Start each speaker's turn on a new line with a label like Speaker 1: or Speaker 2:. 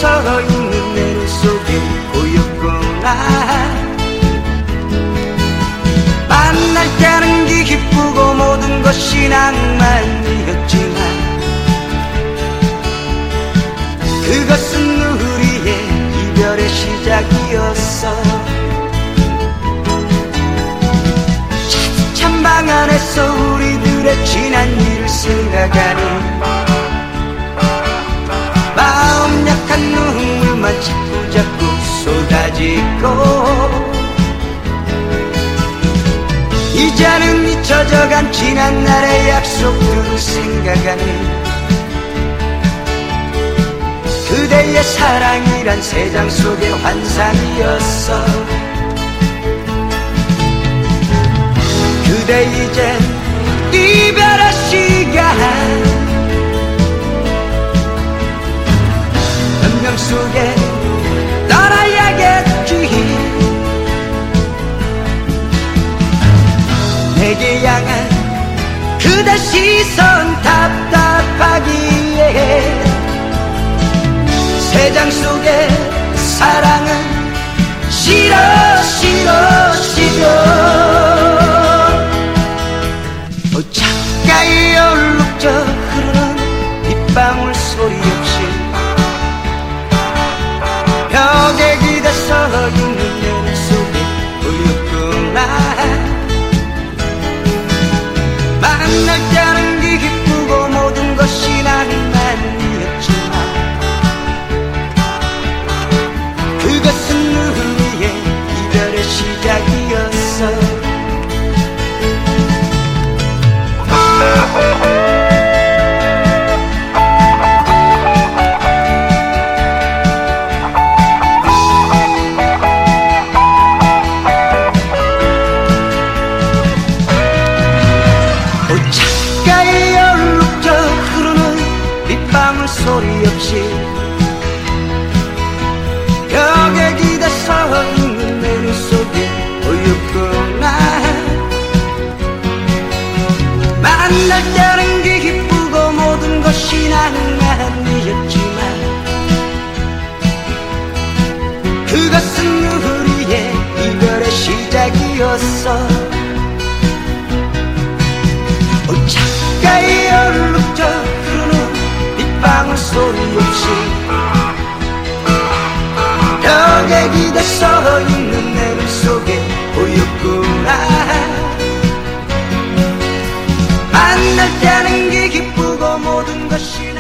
Speaker 1: 서 있는 내 눈 속에 보였구나. 만날 때는 기쁘고 모든 것이 낭만이었지만 그것은 우리의 이별의 시작이었어. 차디찬 방 안에서 우리들의 지난 일을 생각하니 마음 약한 눈물만 자꾸자꾸 쏟아지고 이제는 잊혀져간 지난 날의 약속들을 생각하니 그대의 사랑이란 세 장 속의 환상이었어. 그대 이제 이별의 시간 운명 속에 떠나야겠지. 내게 향한 그대 시선 답답하기에 세 장 속의 사랑은 싫어 싫어 싫어. 창가에 얼룩져 흐르는 빗방울 소리 없이 벽에 기대서 있는 내 눈 속에 보였구나. 만날 때는 기쁘고 모든 것이 낭만이었지만 그것은 우리의 이별의 시작이었어. 창가에 얼룩져 흐르는 빗방울 소리 없이 벽에 기대서 있는 내 눈 속에 보였구나. 만날 때는 기쁘고 모든 것이 낭만이었지만 그것은 우리의 이별의 시작이었어. 창가에 얼룩져 흐르는 빗방울 소리 없이 벽에 기대서 있는 내 눈 속에 보였구나. 만날 때는 기쁘고 모든 것이